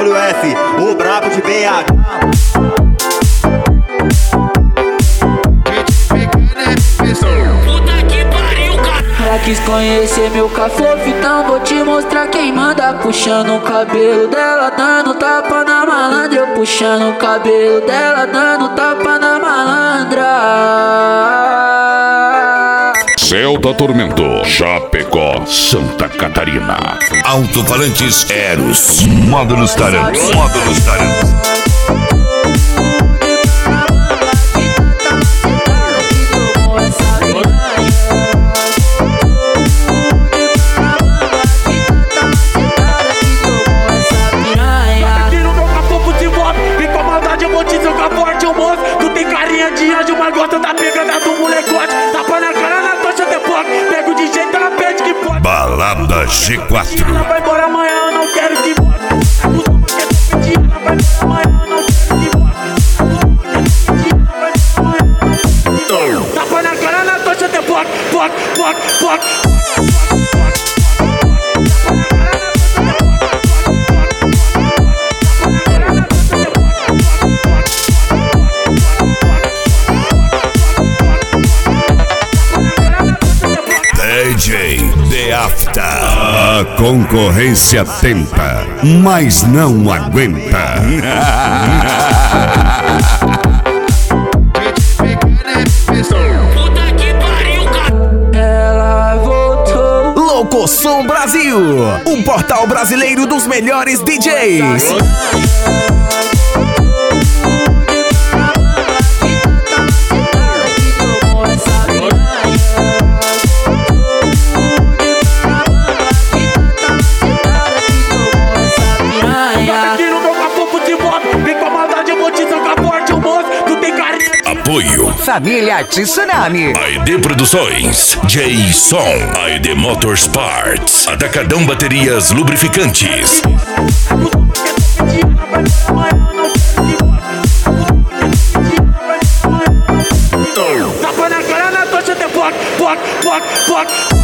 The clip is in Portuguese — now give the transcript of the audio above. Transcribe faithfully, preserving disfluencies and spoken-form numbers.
W S, o brabo de B H. Ela quis conhecer meu cafofo, então vou te mostrar quem manda. Puxando o cabelo dela, dando tapa na malandra. Eu puxando o cabelo dela, dando tapa na malandra. Celta Tormento, Chapecó, Santa Catarina. Alto-falantes Eros. Módulos Tarantos. Módulos Tarantos. Tu tem carinha de anjo, mas gosta da pegada do molecote. Tapa na cara, na tocha de foco. Pego de jeito, ela pede que pode. Balada G quatro. Ela vai embora amanhã, eu não quero que volte. Acostuma que é pedir, ela vai embora amanhã, eu não quero que volte. Acostuma que é pedir, ela vai embora amanhã, eu não quero que volte. Tapa na cara, na tocha de foco. Foco, foco, foco. D J The After. A concorrência tenta, mas não aguenta. Puta que pariu, cara. Ela voltou. Locosom Brasil, o portal brasileiro dos melhores D Js. Apoio Família Tsunami, A E D Produções, J-Som, A E D Motorsports, Atacadão Baterias Lubrificantes. Tapa na cara, na tocha de foco, foco, foco, foco.